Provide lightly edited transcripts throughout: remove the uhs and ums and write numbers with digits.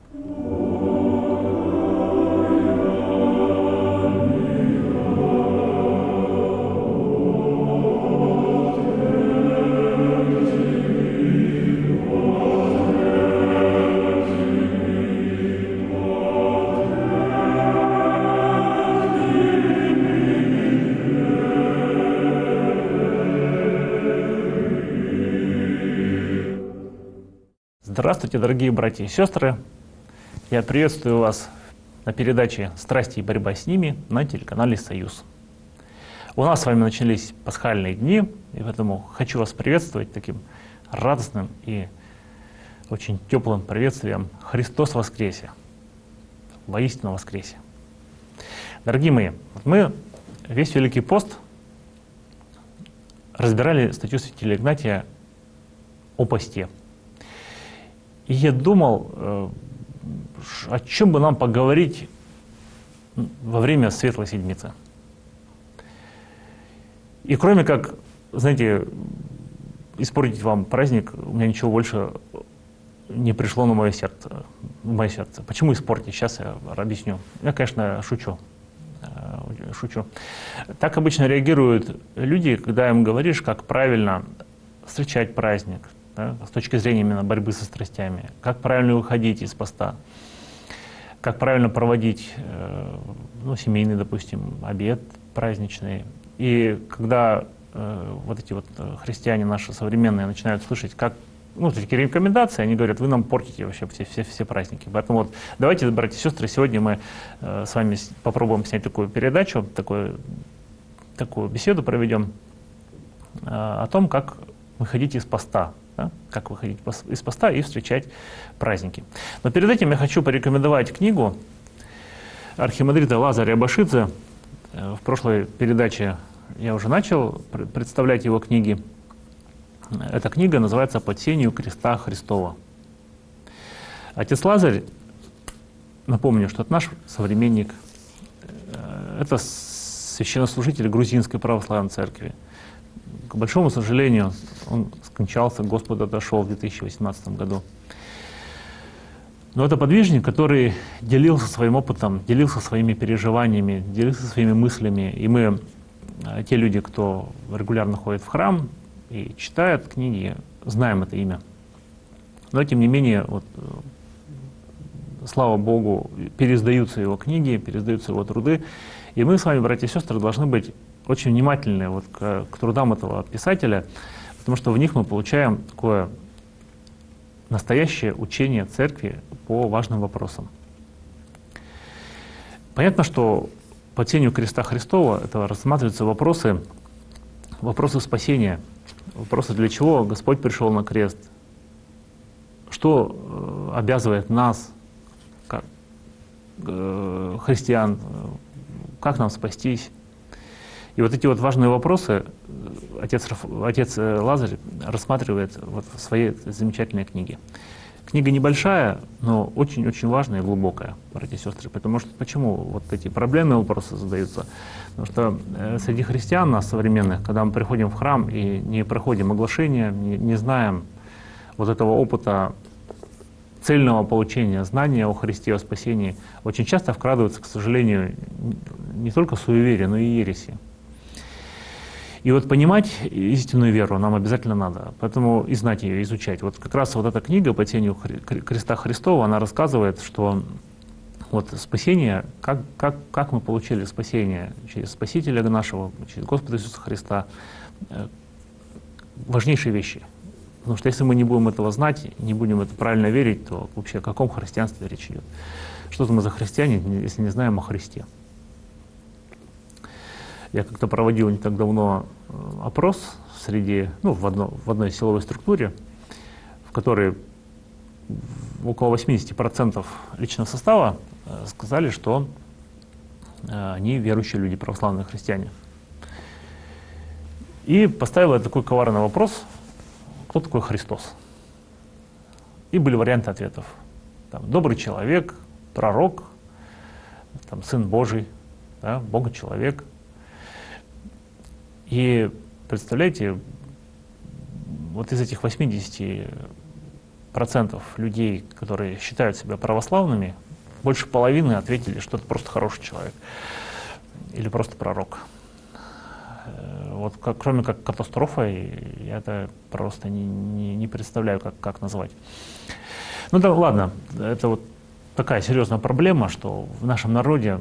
Здравствуйте, дорогие братья и сестры! Я приветствую вас на передаче «Страсти и борьба с ними» на телеканале «Союз». У нас с вами начались пасхальные дни, и поэтому хочу вас приветствовать таким радостным и очень теплым приветствием «Христос воскресе!» Воистину воскресе! Дорогие мои, мы весь Великий пост разбирали статью святителя Игнатия о посте. И я думал, о чем бы нам поговорить во время Светлой Седмицы. И кроме как, знаете, испортить вам праздник, у меня ничего больше не пришло на мое сердце. Почему испортить? Сейчас я объясню. Я, конечно, шучу. Так обычно реагируют люди, когда им говоришь, как правильно встречать праздник, да, с точки зрения именно борьбы со страстями, как правильно выходить из поста, как правильно проводить семейный, допустим, обед праздничный. И когда вот эти вот христиане наши современные начинают слышать, как, такие рекомендации, они говорят, вы нам портите вообще все праздники. Поэтому вот давайте, братья и сестры, сегодня мы с вами попробуем снять такую передачу, такую беседу проведем о том, как выходить из поста. Да? Как выходить из поста и встречать праздники. Но перед этим я хочу порекомендовать книгу архимандрита Лазаря Абашидзе. В прошлой передаче я уже начал представлять его книги. Эта книга называется «Под сенью креста Христова». Отец Лазарь, напомню, что это наш современник, это священнослужитель Грузинской православной церкви. К большому сожалению, он скончался, Господу отошел в 2018 году. Но это подвижник, который делился своим опытом, делился своими переживаниями, делился своими мыслями. И мы, те люди, кто регулярно ходит в храм и читает книги, знаем это имя. Но тем не менее, слава Богу, переиздаются его книги, переиздаются его труды. И мы с вами, братья и сестры, должны быть очень внимательны к трудам этого писателя, потому что в них мы получаем такое настоящее учение церкви по важным вопросам. Понятно, что под сенью креста Христова это рассматриваются вопросы спасения, вопросы, для чего Господь пришел на крест, что обязывает нас, как христиан, как нам спастись. И вот эти вот важные вопросы отец Лазарь рассматривает в своей замечательной книге. Книга небольшая, но очень-очень важная и глубокая, братья и сестры. Почему вот эти проблемные вопросы задаются? Потому что среди христиан нас современных, когда мы приходим в храм и не проходим оглашения, не знаем вот этого опыта цельного получения знания о Христе, о спасении, очень часто вкрадываются, к сожалению, не только суеверия, но и ереси. И вот понимать истинную веру нам обязательно надо, поэтому и знать ее, изучать. Вот как раз вот эта книга «Под сенью креста Христова», она рассказывает, что вот спасение, как мы получили спасение через Спасителя нашего, через Господа Иисуса Христа, важнейшие вещи. Потому что если мы не будем этого знать, не будем это правильно верить, то вообще о каком христианстве речь идет? Что мы за христиане, если не знаем о Христе? Я как-то проводил не так давно опрос в одной силовой структуре, в которой около 80% личного состава сказали, что они верующие люди, православные христиане. И поставила такой коварный вопрос: кто такой Христос? И были варианты ответов. Добрый человек, пророк, Сын Божий, да, Бога-человек. И представляете, вот из этих 80% процентов людей, которые считают себя православными, больше половины ответили, что это просто хороший человек или просто пророк. Вот кроме как катастрофой, я это просто не представляю, как назвать. Ну да ладно, это вот такая серьезная проблема, что в нашем народе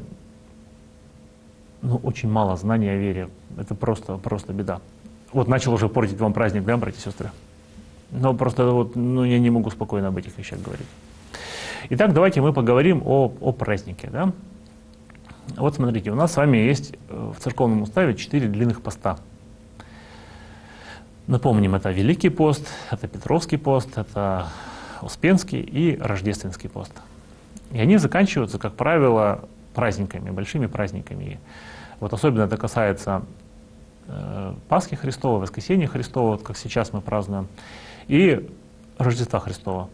очень мало знаний о вере. Это просто беда. Вот начал уже портить вам праздник, да, братья и сестры? Но просто я не могу спокойно об этих вещах говорить. Итак, давайте мы поговорим о празднике. Да? Вот смотрите, у нас с вами есть в церковном уставе 4 длинных поста. Напомним, это Великий пост, это Петровский пост, это Успенский и Рождественский пост. И они заканчиваются, как правило, праздниками, большими праздниками. Вот особенно это касается Пасхи Христова, Воскресения Христова, вот как сейчас мы празднуем, и Рождества Христова.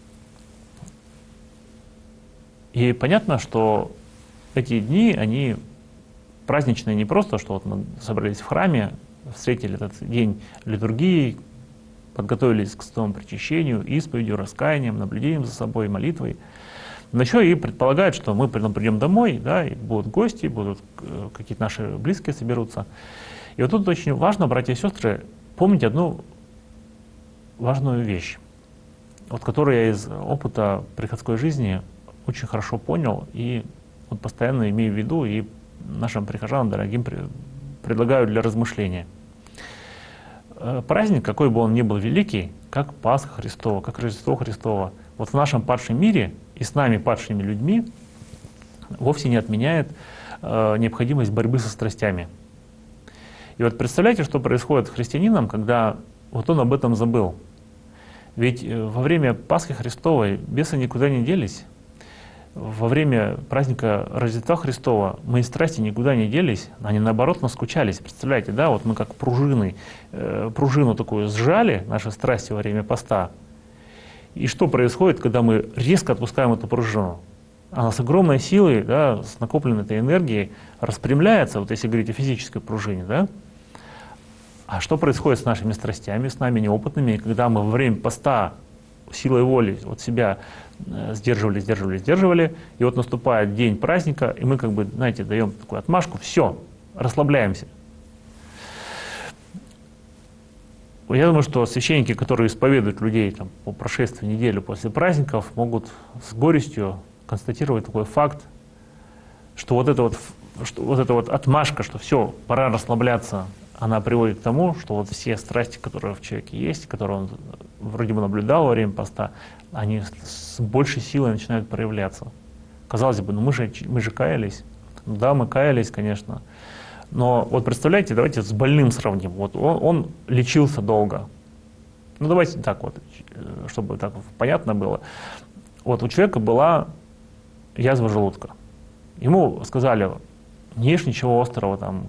И понятно, что эти дни, они праздничные не просто, что вот мы собрались в храме, встретили этот день литургией, подготовились к святому причащению, исповедью, раскаянием, наблюдением за собой, молитвой. Но еще и предполагают, что мы придем домой, да, и будут гости, будут какие-то наши близкие соберутся. И вот тут очень важно, братья и сестры, помнить одну важную вещь, вот которую я из опыта приходской жизни очень хорошо понял и вот постоянно имею в виду и нашим прихожанам дорогим предлагаю для размышления. Праздник, какой бы он ни был великий, как Пасха Христова, как Рождество Христово, вот в нашем падшем мире и с нами, падшими людьми, вовсе не отменяет необходимость борьбы со страстями. И вот представляете, что происходит с христианином, когда вот он об этом забыл. Ведь во время Пасхи Христовой бесы никуда не делись. Во время праздника Рождества Христова мои страсти никуда не делись, они наоборот наскучались. Представляете, да, вот мы как пружину такую сжали, наши страсти во время поста. И что происходит, когда мы резко отпускаем эту пружину? Она с огромной силой, да, с накопленной этой энергией распрямляется, вот если говорить о физической пружине, да? А что происходит с нашими страстями, с нами неопытными, когда мы во время поста силой воли вот себя сдерживали, и вот наступает день праздника, и мы как бы, знаете, даем такую отмашку, все, расслабляемся. Я думаю, что священники, которые исповедуют людей там, по прошествии недели после праздников, могут с горестью констатировать такой факт, что вот эта вот отмашка, что все, пора расслабляться, она приводит к тому, что вот все страсти, которые в человеке есть, которые он вроде бы наблюдал во время поста, они с большей силой начинают проявляться. Казалось бы, мы же каялись. Да, мы каялись, конечно. Но вот представляете, давайте с больным сравним. Вот он лечился долго. Ну давайте так вот, чтобы так понятно было. Вот у человека была язва желудка. Ему сказали, не ешь ничего острого, там,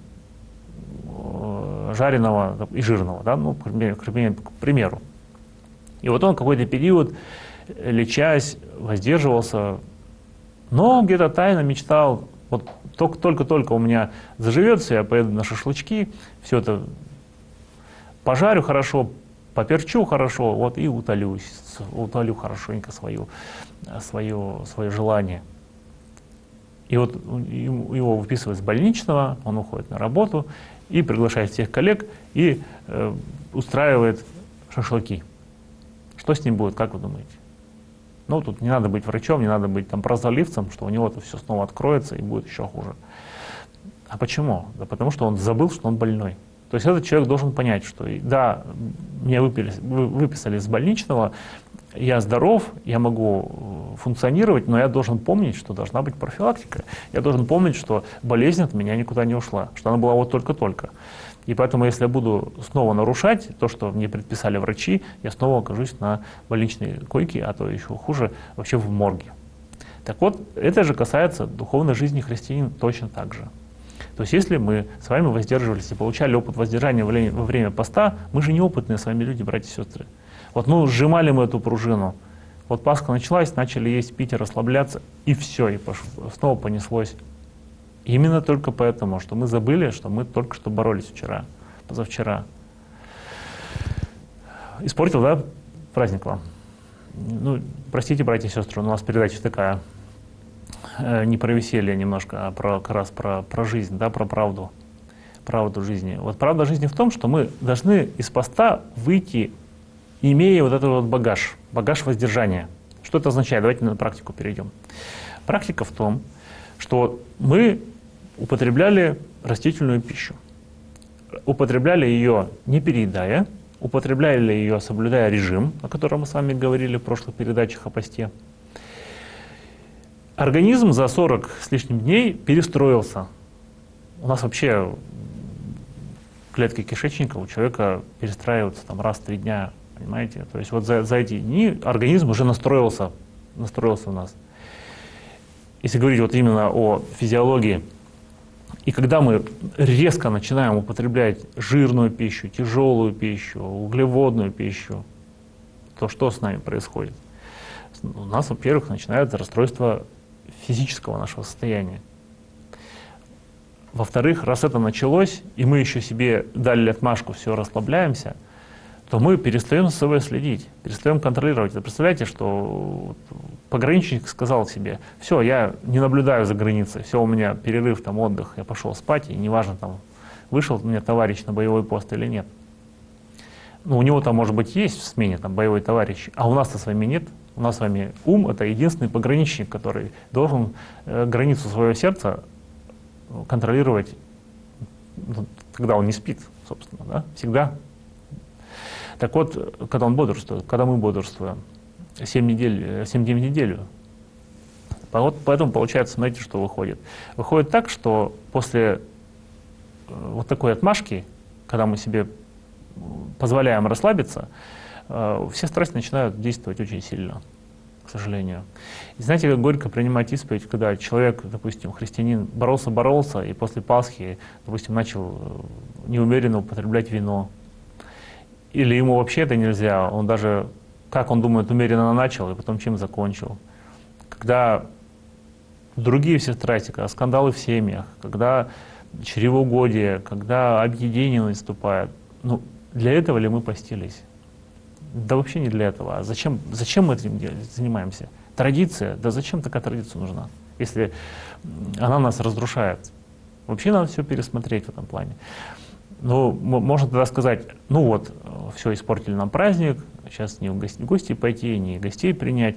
жареного и жирного, да, ну, к примеру. И вот он какой-то период, лечась, воздерживался, но где-то тайно мечтал, вот только-только у меня заживется, я поеду на шашлычки, все это пожарю хорошо, поперчу хорошо, вот и утолю хорошенько свое желание. И вот его выписывают с больничного, он уходит на работу и приглашает всех коллег и устраивает шашлыки. Что с ним будет, как вы думаете? Ну, тут не надо быть врачом, не надо быть там прозаливцем, что у него это все снова откроется и будет еще хуже. А почему? Да потому что он забыл, что он больной. То есть этот человек должен понять, что да, меня выписали с больничного, я здоров, я могу функционировать, но я должен помнить, что должна быть профилактика. Я должен помнить, что болезнь от меня никуда не ушла, что она была вот только-только. И поэтому, если я буду снова нарушать то, что мне предписали врачи, я снова окажусь на больничной койке, а то еще хуже, вообще в морге. Так вот, это же касается духовной жизни христианина точно так же. То есть, если мы с вами воздерживались и получали опыт воздержания во время поста, мы же неопытные с вами люди, братья и сестры. Вот, сжимали мы эту пружину. Вот Пасха началась, начали есть, пить и расслабляться, и все, и снова понеслось. Именно только поэтому, что мы забыли, что мы только что боролись вчера, позавчера. Испортил, да, праздник вам? ну, простите, братья и сестры, у нас передача такая, не про веселье немножко, а как раз про жизнь, да, про правду жизни. Вот правда жизни в том, что мы должны из поста выйти, имея вот этот вот багаж воздержания. Что это означает? Давайте на практику перейдем. Практика в том, что мы употребляли растительную пищу. Употребляли ее не переедая, употребляли ее, соблюдая режим, о котором мы с вами говорили в прошлых передачах о посте. Организм за 40 с лишним дней перестроился. У нас вообще клетки кишечника у человека перестраиваются там, раз в 3 дня, понимаете? То есть вот за эти дни организм уже настроился у нас. Если говорить вот именно о физиологии, и когда мы резко начинаем употреблять жирную пищу, тяжелую пищу, углеводную пищу, то что с нами происходит? У нас, во-первых, начинается расстройство физического нашего состояния. Во-вторых, раз это началось, и мы еще себе дали отмашку, все, расслабляемся, то мы перестаем за собой следить, перестаем контролировать. Вы представляете, что пограничник сказал себе: все, я не наблюдаю за границей, все, у меня перерыв, там, отдых, я пошел спать, и неважно, там, вышел у меня товарищ на боевой пост или нет. Ну, у него там, может быть, есть в смене там, боевой товарищ, а у нас-то с вами нет. У нас с вами ум — это единственный пограничник, который должен границу своего сердца контролировать, когда он не спит, собственно, да, всегда. Так вот, когда он бодрствует, когда мы бодрствуем, 7 дней в неделю. Вот поэтому получается, смотрите, что выходит. Выходит так, что после вот такой отмашки, когда мы себе позволяем расслабиться, все страсти начинают действовать очень сильно, к сожалению. И знаете, как горько принимать исповедь, когда человек, допустим, христианин, боролся, и после Пасхи, допустим, начал неумеренно употреблять вино. Или ему вообще это нельзя, он даже, как он думает, умеренно начал, и потом чем закончил. Когда другие все страсти, когда скандалы в семьях, когда чревоугодие, когда объединение наступает, ну, для этого ли мы постились? Да вообще не для этого. А зачем мы этим занимаемся? Традиция? Да зачем такая традиция нужна, если она нас разрушает? Вообще надо все пересмотреть в этом плане. Ну, можно тогда сказать: ну вот, все, испортили нам праздник, сейчас не в гости пойти, не гостей принять.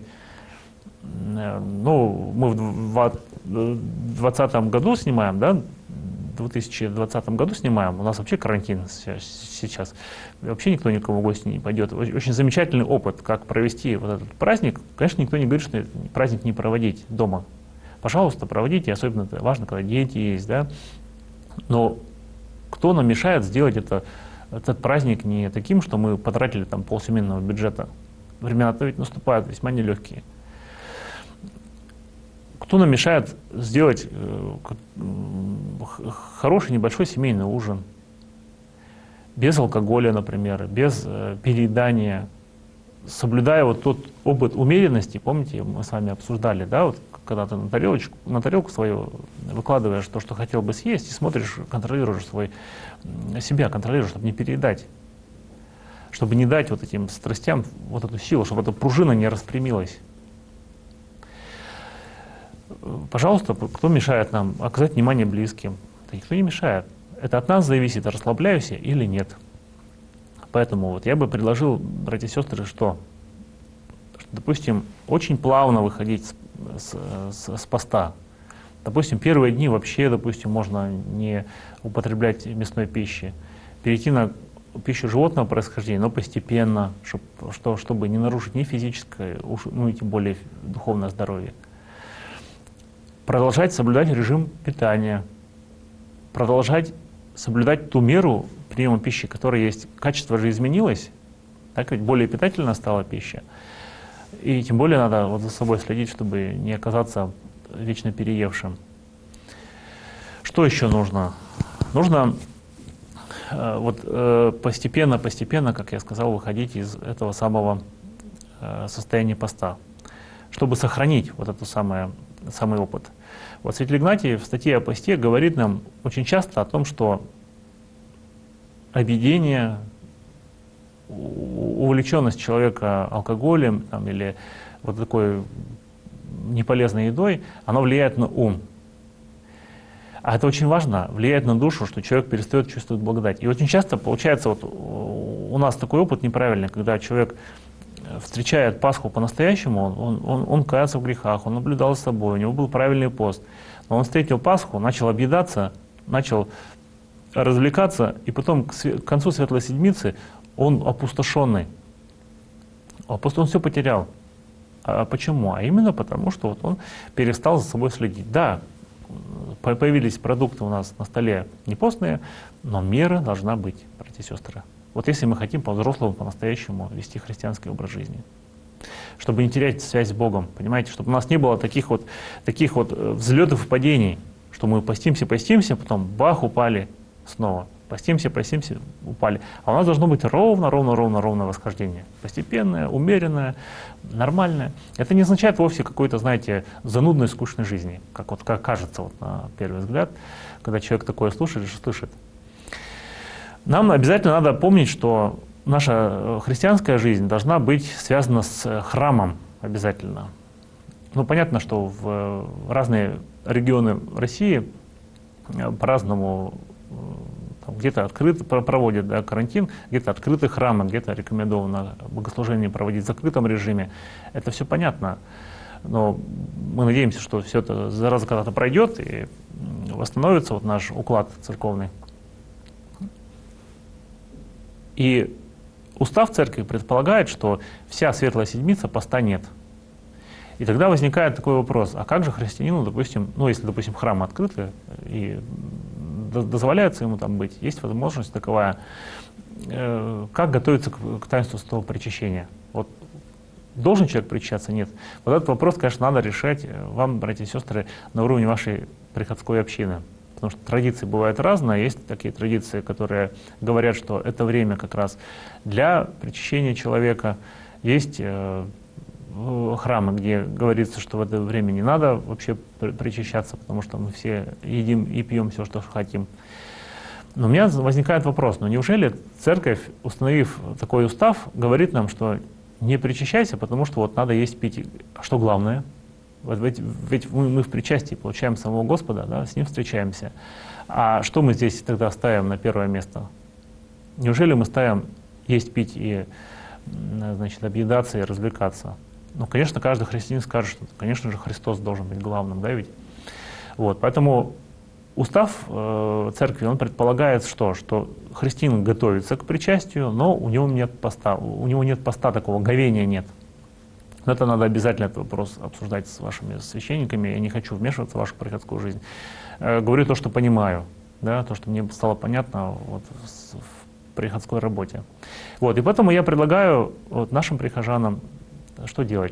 Ну, мы в 2020 году снимаем, да, в 2020 году снимаем, у нас вообще карантин сейчас, вообще никто никого в гости не пойдет. Очень замечательный опыт, как провести вот этот праздник. Конечно, никто не говорит, что праздник не проводить дома. Пожалуйста, проводите, особенно это важно, когда дети есть, да. Но кто нам мешает сделать этот праздник не таким, что мы потратили там полсемейного бюджета? Времена-то ведь наступают весьма нелегкие. Кто нам мешает сделать хороший небольшой семейный ужин? Без алкоголя, например, без переедания, соблюдая вот тот опыт умеренности. Помните, мы с вами обсуждали, да, вот когда ты на тарелку свою выкладываешь то, что хотел бы съесть, и смотришь, контролируешь себя контролируешь, чтобы не переедать, чтобы не дать вот этим страстям вот эту силу, чтобы эта пружина не распрямилась. Пожалуйста, кто мешает нам оказать внимание близким? Да никто не мешает. Это от нас зависит, расслабляюсь я или нет. Поэтому вот я бы предложил, братья и сестры, что, допустим, очень плавно выходить с поста. Допустим, первые дни вообще, допустим, можно не употреблять мясной пищи, перейти на пищу животного происхождения, но постепенно, чтобы не нарушить ни физическое, ну и тем более духовное здоровье. Продолжать соблюдать режим питания, продолжать соблюдать ту меру приема пищи, которая есть. Качество же изменилось, так ведь более питательна стала пища. И тем более надо вот за собой следить, чтобы не оказаться вечно переевшим. Что еще нужно? Нужно постепенно, как я сказал, выходить из этого самого состояния поста, чтобы сохранить вот этот самый опыт. Вот святитель Игнатий в статье о посте говорит нам очень часто о том, что объедение увлеченность человека алкоголем там, или вот такой неполезной едой, оно влияет на ум. А это очень важно, влияет на душу, что человек перестает чувствовать благодать. И очень часто получается, вот у нас такой опыт неправильный, когда человек встречает Пасху по-настоящему, он кается в грехах, он наблюдал за собой, у него был правильный пост. Но он встретил Пасху, начал объедаться, начал развлекаться, и потом к концу Светлой Седмицы он опустошенный. Он все потерял. А почему? А именно потому, что вот он перестал за собой следить. Да, появились продукты у нас на столе не постные, но мера должна быть, братья и сестры. Вот если мы хотим по-взрослому, по-настоящему вести христианский образ жизни, чтобы не терять связь с Богом, понимаете, чтобы у нас не было таких вот взлетов и падений, что мы постимся, потом бах, упали снова. Постимся, упали. А у нас должно быть ровно восхождение. Постепенное, умеренное, нормальное. Это не означает вовсе какой-то, знаете, занудной, скучной жизни, как кажется вот на первый взгляд, когда человек такое слушает или слышит. Нам обязательно надо помнить, что наша христианская жизнь должна быть связана с храмом обязательно. Ну, понятно, что в разные регионы России по-разному где-то открыто проводят карантин, где-то открытые храмы, где-то рекомендовано богослужение проводить в закрытом режиме. Это все понятно. Но мы надеемся, что все это зараза когда-то пройдет и восстановится вот наш уклад церковный. И устав церкви предполагает, что вся Светлая Седмица поста нет. И тогда возникает такой вопрос, а как же христианину, допустим, если, допустим, храмы открыты и дозволяется ему там быть, есть возможность таковая, как готовиться к таинству святого причащения? Вот должен человек причащаться? Нет. Вот этот вопрос, конечно, надо решать вам, братья и сестры, на уровне вашей приходской общины. Потому что традиции бывают разные. Есть такие традиции, которые говорят, что это время как раз для причащения человека. Есть храмы, где говорится, что в это время не надо вообще причащаться, потому что мы все едим и пьем все, что хотим. Но у меня возникает вопрос, неужели церковь, установив такой устав, говорит нам, что не причащайся, потому что вот надо есть, пить. А что главное? Ведь мы в причастии получаем самого Господа, да, с Ним встречаемся. А что мы здесь тогда ставим на первое место? Неужели мы ставим есть, пить и, значит, объедаться и развлекаться? Конечно, каждый христианин скажет, что, конечно же, Христос должен быть главным, да, ведь? Вот, поэтому устав церкви, он предполагает что? Что христианин готовится к причастию, но у него нет поста такого, говения нет. Но это надо обязательно этот вопрос обсуждать с вашими священниками. Я не хочу вмешиваться в вашу приходскую жизнь. Говорю то, что понимаю, да, то, что мне стало понятно вот, в приходской работе. Вот, и поэтому я предлагаю вот, нашим прихожанам что делать?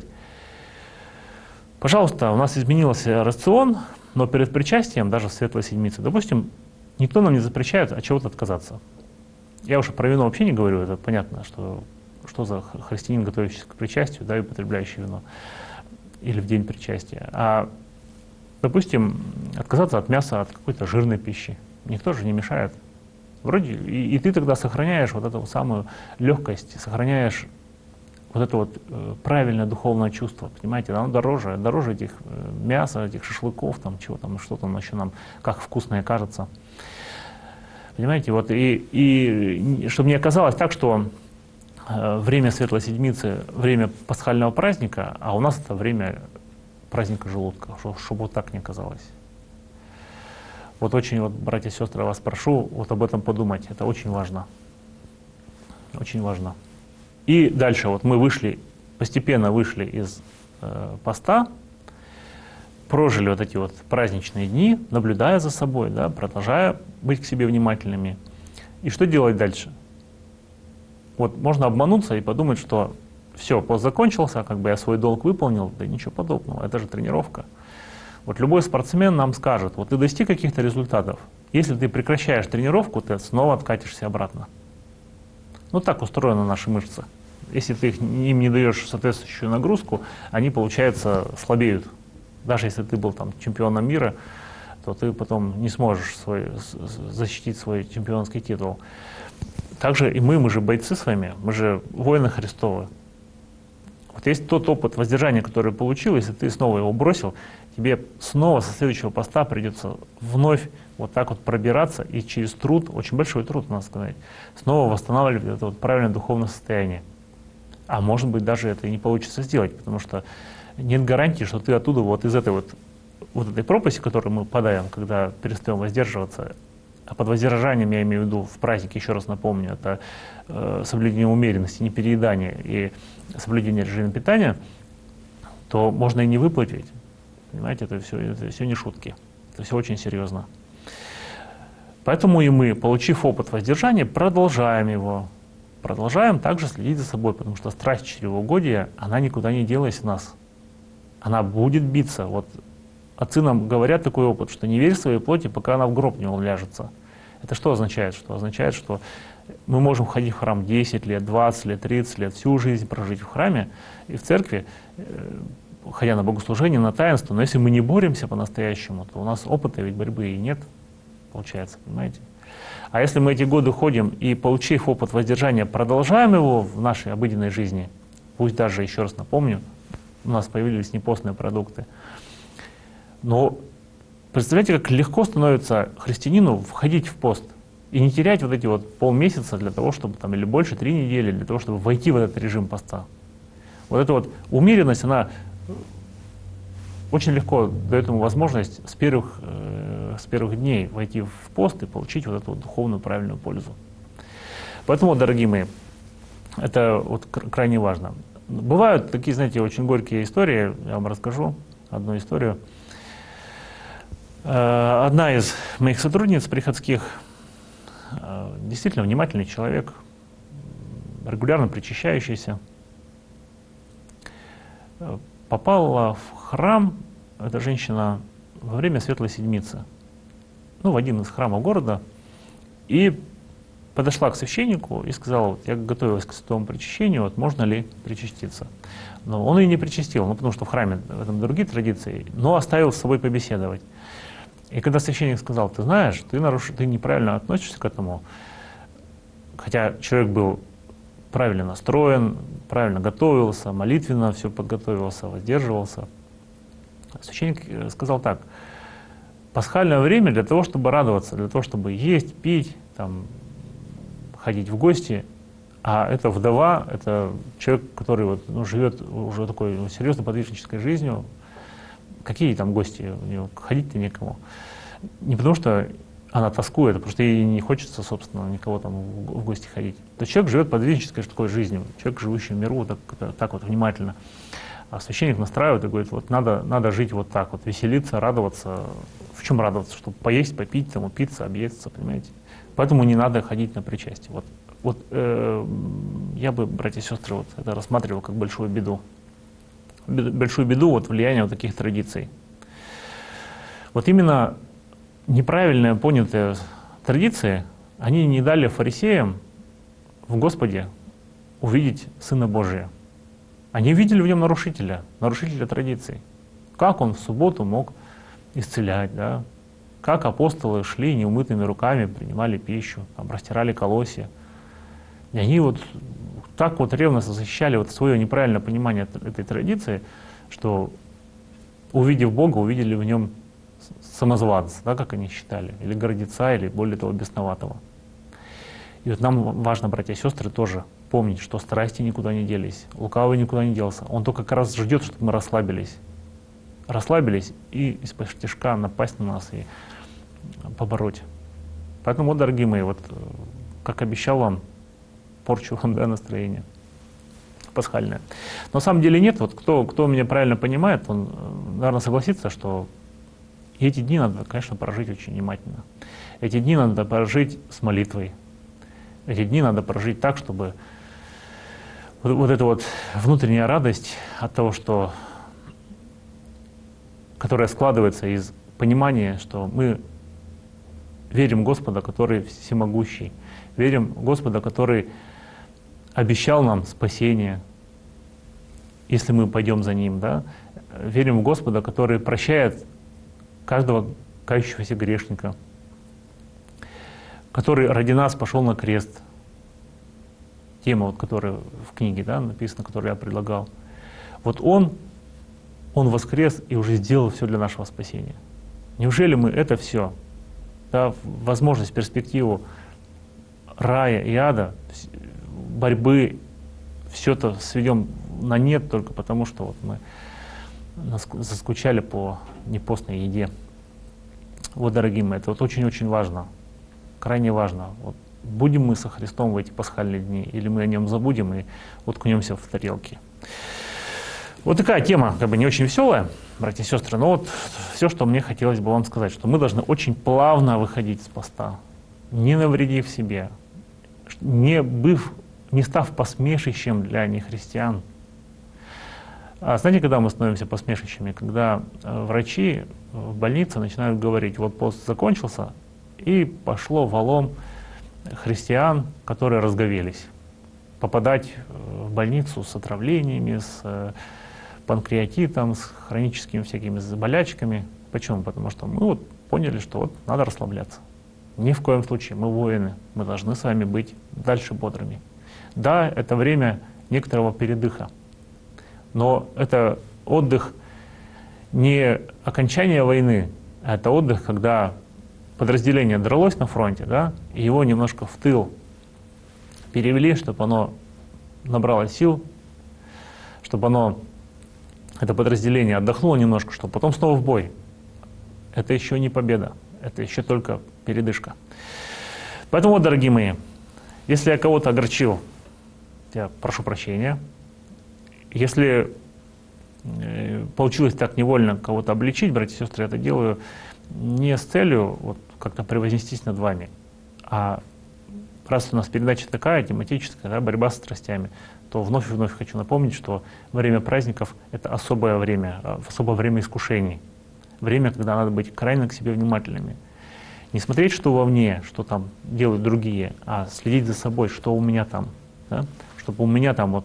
Пожалуйста, у нас изменился рацион, но перед причастием, даже в Светлой Седмице, допустим, никто нам не запрещает от чего-то отказаться. Я уже про вино вообще не говорю, это понятно, что за христианин, готовящийся к причастию, да, и употребляющий вино, или в день причастия. А, допустим, отказаться от мяса, от какой-то жирной пищи. Никто же не мешает. Вроде и ты тогда сохраняешь вот эту самую легкость, сохраняешь вот это вот правильное духовное чувство, понимаете, оно дороже этих мяса, этих шашлыков, там, чего там, что там еще нам, как вкусное кажется. Понимаете, вот и чтобы не оказалось так, что время Светлой Седмицы, время пасхального праздника, а у нас это время праздника желудка, чтобы вот так не оказалось. Вот очень, вот, братья и сестры, я вас прошу вот об этом подумать, это очень важно. Очень важно. И дальше вот мы постепенно вышли из поста, прожили вот эти вот праздничные дни, наблюдая за собой, да, продолжая быть к себе внимательными. И что делать дальше? Вот можно обмануться и подумать, что все, пост закончился, как бы я свой долг выполнил, да ничего подобного, это же тренировка. Вот любой спортсмен нам скажет, вот ты достиг каких-то результатов, если ты прекращаешь тренировку, ты снова откатишься обратно. Ну так устроены наши мышцы. Если ты им не даешь соответствующую нагрузку, они, получается, слабеют. Даже если ты был там чемпионом мира, то ты потом не сможешь защитить свой чемпионский титул. также и мы же бойцы с вами, мы же воины Христовы. Вот есть тот опыт воздержания, который получил, если ты снова его бросил, тебе снова со следующего поста придется вновь вот так вот пробираться и через труд, очень большой труд, надо сказать, снова восстанавливать это вот правильное духовное состояние. А может быть, даже это и не получится сделать, потому что нет гарантии, что ты оттуда вот из этой вот этой пропасти, в которую мы попадаем, когда перестаем воздерживаться, а под воздержанием я имею в виду в празднике, еще раз напомню, это соблюдение умеренности, непереедание и соблюдение режима питания, то можно и не выплатить. Понимаете, это все не шутки, это все очень серьезно. Поэтому и мы, получив опыт воздержания, продолжаем его. Продолжаем также следить за собой, потому что страсть чревоугодия, она никуда не делась в нас. Она будет биться. Вот отцы нам говорят такой опыт, что не верь своей плоти, пока она в гроб не уляжется. Это что означает? Что означает, что мы можем ходить в храм 10 лет, 20 лет, 30 лет, всю жизнь прожить в храме и в церкви, ходя на богослужение, на таинство, но если мы не боремся по-настоящему, то у нас опыта ведь борьбы и нет, получается, понимаете? А если мы эти годы ходим и, получив опыт воздержания, продолжаем его в нашей обыденной жизни, пусть даже, еще раз напомню, у нас появились непостные продукты, но представляете, как легко становится христианину входить в пост и не терять вот эти вот полмесяца для того, чтобы там, или больше, 3 недели, для того, чтобы войти в этот режим поста. Вот эта вот умеренность, она очень легко дает ему возможность с первых дней войти в пост и получить вот эту вот духовную правильную пользу. Поэтому, дорогие мои, это вот крайне важно. Бывают такие, знаете, очень горькие истории, я вам расскажу одну историю. Одна из моих сотрудниц приходских, действительно внимательный человек, регулярно причащающийся, попала в храм, эта женщина, во время Светлой Седмицы, ну, в один из храмов города, и подошла к священнику и сказала: вот, я готовилась к святому причащению, вот, можно ли причаститься. Но он ее не причастил, ну, потому что в храме в этом другие традиции, но оставил с собой побеседовать. И когда священник сказал: ты знаешь, ты неправильно относишься к этому, хотя человек был правильно настроен, правильно готовился, молитвенно все подготовился, воздерживался. Священник сказал так: пасхальное время для того, чтобы радоваться, для того, чтобы есть, пить, там, ходить в гости, а эта вдова, это человек, который вот, ну, живет уже такой серьезно подвижнической жизнью. Какие там гости у нее? Ходить-то некому. Не потому что она тоскует, а потому что ей не хочется, собственно, никого там в гости ходить. То есть человек живет подвижнической такой жизнью, человек, живущий в миру, так вот внимательно. А священник настраивает и говорит: вот надо жить вот так вот, веселиться, радоваться. В чем радоваться? Чтобы поесть, попить, там, упиться, объесться, понимаете? Поэтому не надо ходить на причастие. Я бы, братья и сестры, вот это рассматривал как большую беду. Большую беду вот влияния вот таких традиций. Вот именно неправильно понятые традиции, они не дали фарисеям в Господе увидеть Сына Божия. Они видели в нем нарушителя традиций. Как он в субботу мог исцелять, да? Как апостолы шли неумытыми руками, принимали пищу, там, растирали колосья. И они вот так вот ревностно защищали вот свое неправильное понимание этой традиции, что, увидев Бога, увидели в нем самозванца, да, как они считали, или гордеца, или более того, бесноватого. И вот нам важно, братья и сестры, тоже помнить, что страсти никуда не делись, лукавый никуда не делся. Он только как раз ждет, чтобы мы расслабились. Расслабились и из-под тишка напасть на нас и побороть. Поэтому, вот, дорогие мои, вот как обещал вам, порчу вам, да, настроение пасхальное. Но на самом деле нет. Вот кто меня правильно понимает, он, наверное, согласится, что эти дни надо, конечно, прожить очень внимательно. Эти дни надо прожить с молитвой. Эти дни надо прожить так, чтобы вот эта вот внутренняя радость от того, которая складывается из понимания, что мы верим в Господа, который всемогущий, верим в Господа, который обещал нам спасение, если мы пойдем за Ним, да? Верим в Господа, который прощает каждого кающегося грешника, который ради нас пошел на крест, тема, вот, которая в книге, да, написана, которую я предлагал, вот Он воскрес и уже сделал все для нашего спасения. Неужели мы это все, да, возможность, перспективу рая и ада, борьбы, все это сведем на нет только потому, что вот мы заскучали по непостной еде. Вот, дорогие мои, это вот очень-очень важно, крайне важно. Вот, будем мы со Христом в эти пасхальные дни, или мы о Нем забудем и уткнемся в тарелки. Вот такая тема, как бы не очень веселая, братья и сестры, но вот все, что мне хотелось бы вам сказать, что мы должны очень плавно выходить из поста, не навредив себе, не став посмешищем для нехристиан. А знаете, когда мы становимся посмешищами? Когда врачи в больнице начинают говорить, вот пост закончился, и пошло валом христиан, которые разговелись, попадать в больницу с отравлениями, с панкреатитом, с хроническими всякими болячками. Почему? Потому что мы вот поняли, что вот надо расслабляться. Ни в коем случае, мы воины, мы должны с вами быть дальше бодрыми. Да, это время некоторого передыха, но это отдых не окончание войны, а это отдых, когда подразделение дралось на фронте, да, и его немножко в тыл перевели, чтобы оно набрало сил, чтобы это подразделение отдохнуло немножко, чтобы потом снова в бой. Это еще не победа, это еще только передышка. Поэтому, вот, дорогие мои, если я кого-то огорчил, я прошу прощения. Если получилось так невольно кого-то обличить, братья и сестры, я это делаю не с целью вот, как-то превознестись над вами, а раз у нас передача такая, тематическая, да, борьба с страстями, то вновь и вновь хочу напомнить, что время праздников — это особое время искушений, время, когда надо быть крайне к себе внимательными. Не смотреть, что вовне, что там делают другие, а следить за собой, что у меня там, да? Чтобы у меня там вот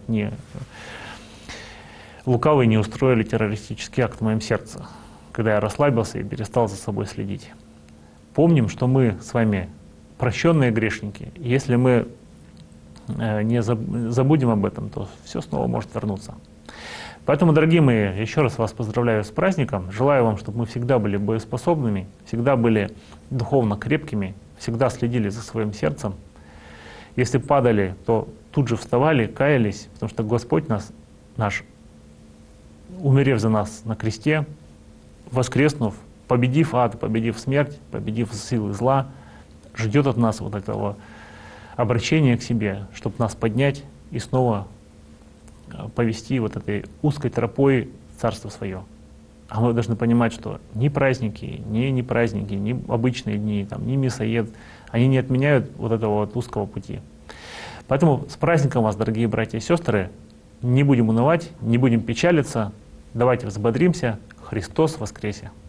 лукавые не устроили террористический акт в моем сердце, когда я расслабился и перестал за собой следить. Помним, что мы с вами прощенные грешники. Если мы не забудем об этом, то все снова может вернуться. Поэтому, дорогие мои, еще раз вас поздравляю с праздником. Желаю вам, чтобы мы всегда были боеспособными, всегда были духовно крепкими, всегда следили за своим сердцем. Если падали, то тут же вставали, каялись, потому что Господь наш, умерев за нас на кресте, воскреснув, победив ад, победив смерть, победив силы зла, ждет от нас вот этого обращения к себе, чтобы нас поднять и снова повести вот этой узкой тропой Царство Свое. А мы должны понимать, что ни праздники, ни праздники, ни обычные дни, там, ни мясоед, они не отменяют вот этого вот узкого пути. Поэтому с праздником вас, дорогие братья и сестры, не будем унывать, не будем печалиться, давайте взбодримся, Христос воскресе!